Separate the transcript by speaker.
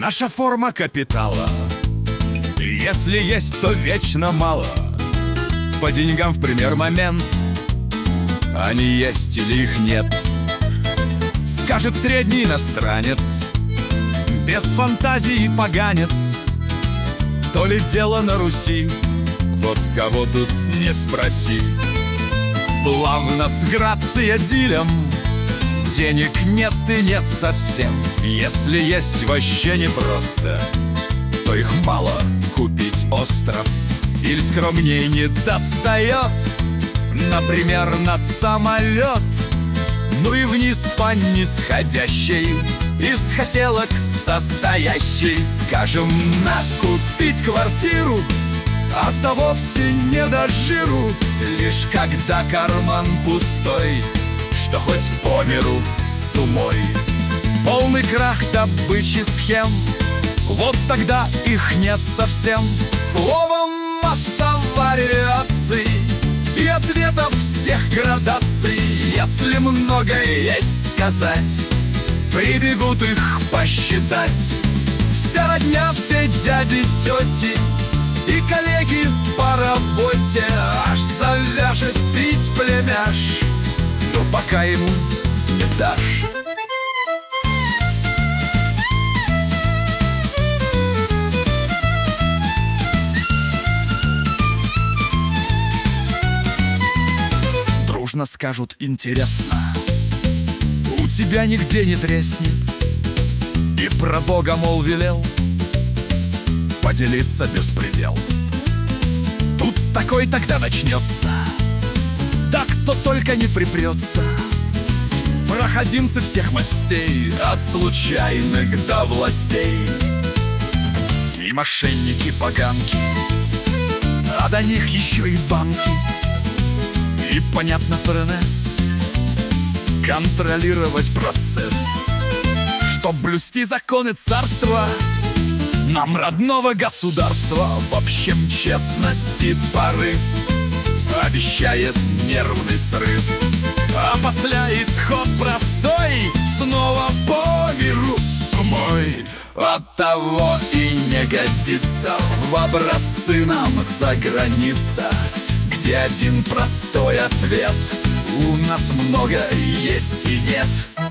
Speaker 1: Наша форма капитала, если есть, то вечно мало. По деньгам в пример момент, они есть или их нет. Скажет средний иностранец, без фантазии поганец. То ли дело на Руси, вот кого тут не спроси. Плавно с грацией дилем, денег нет и нет совсем. Если есть вообще непросто, то их мало купить остров. Или скромней не достает, например, на самолет. Ну и вниз по нисходящей, из хотелок состоящей. Скажем, накупить квартиру, а то вовсе не до жиру. Лишь когда карман пустой, что хоть по миру с умой. Полный крах добычи схем, вот тогда их нет совсем. Словом, масса вариаций и ответов всех градаций. Если много есть сказать, прибегут их посчитать. Вся родня, все дяди, тети и коллеги по работе. Аж завяжет пить племяш, но пока ему не дашь. Дружно скажут: интересно, у тебя нигде не треснет. И про Бога, мол, велел поделиться беспредел. Тут такой тогда начнется, да кто только не припрется. Проходимцы всех мастей, от случайных до властей. И мошенники-поганки, а до них еще и банки. И, понятно, ФРНС, контролировать процесс, чтоб блюсти законы царства нам родного государства. В общем, честности порыв обещает нервный срыв, а после исход простой, снова по миру с умой. Оттого и не годится в образцы нам за граница, где один простой ответ: у нас много есть и нет.